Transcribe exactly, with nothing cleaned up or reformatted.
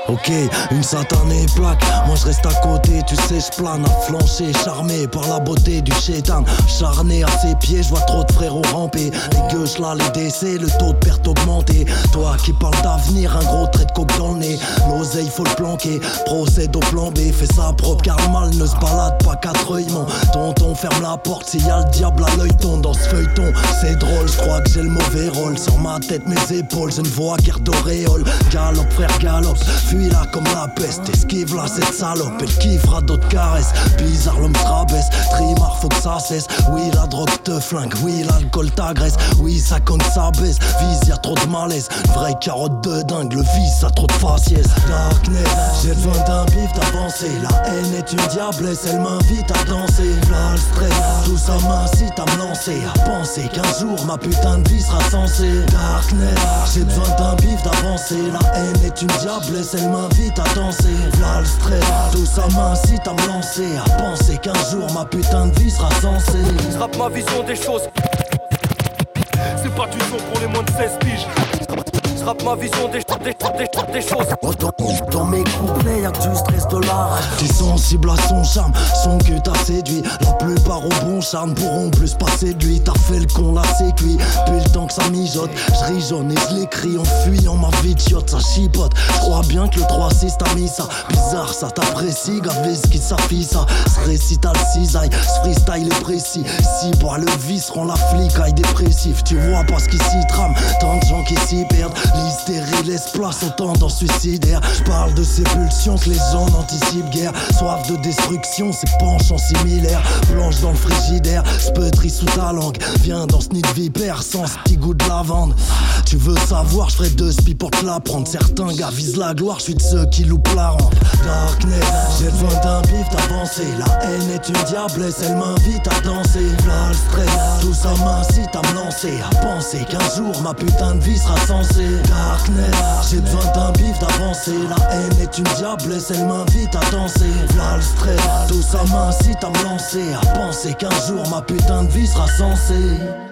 Ok, une satanée plaque, moi je reste à côté, tu sais je plane à flancher, charmé par la beauté du chétan. Charné à ses pieds, je vois trop de frérots ramper. Les gueuches là, les décès, le taux de perte augmenté. Toi qui parles d'avenir, un gros trait de coke dans le nez. L'oseille faut le planquer, procède au plan B. Fais ça propre car le mal ne se balade pas quatre œils. Mon tonton ferme la porte, s'il y a le diable à l'œil ton dans ce feuilleton. C'est drôle, je crois que j'ai le mauvais rôle. Sur ma tête, mes épaules, je ne vois guère d'auréole. Galope frère galope, fuis là comme la peste. Esquive là cette salope, elle kiffera d'autres caresses. Bizarre l'homme se rabaisse, trimard faut que ça cesse. Oui la drogue te flingue, oui l'alcool t'agresse. Oui ça cogne ça baisse, vise y'a trop de malaise. Vraie carotte de dingue, le vice a trop de faciès. Darkness, j'ai besoin d'un bif d'avancer. La haine est une diablesse, elle m'invite à danser. Là le stress, tout ça m'incite à me lancer. À penser qu'un jour ma putain de vie sera censée. Darkness, j'ai besoin d'un bif d'avancer. La haine est une diablesse, elle m'invite à danser. Là le stress, tout ça m'incite à me lancer. À penser qu'un jour ma putain de vie sera censée. Je rappe ma vision des choses. C'est pas du son pour les moins de seize piges. Je rappe ma vision des, des, des, des choses. Dans, dans mes couplets y'a que du stress de la rage. T'es sensible à son charme, son cul t'a séduit. La plupart au bon charme pourront plus passer de lui. T'as fait le con, là c'est cuit. Puis le temps que ça mijote, je rigeonne et je l'écris en fuyant ma vie de chiotte. Ça chipote, je crois bien que le trois six t'a mis ça. Bizarre ça t'apprécie, gavé ce qui s'affiche ça. Ce récit à le cisaille, ce freestyle est précis. Si bois le vice rend la flicaille dépressif. Tu vois parce qu'ici trame, tant de gens qui s'y perdent. L'hystérie laisse place aux tendances suicidaires. J'parle de ces pulsions que les gens n'anticipent guère. Soif de destruction, ces penchants similaires. Blanche dans le frigidaire, speuterie sous ta langue. Viens dans ce nid de vipère sans ce petit goût de lavande. Tu veux savoir, j'ferai deux spies pour te l'apprendre. Certains gars visent la gloire, j'suis de ceux qui loupent la rampe. Darkness, j'ai besoin d'un bif d'avancer. La haine est une diablesse, elle m'invite à danser. Là le stress, tout ça m'incite à me lancer. À penser qu'un jour ma putain de vie sera censée. Darkness, j'ai besoin d'un bif d'avancer. La haine est une diablesse, elle m'invite à danser. Là le stress, tout ça m'incite à me lancer. À penser qu'un jour ma putain de vie sera censée.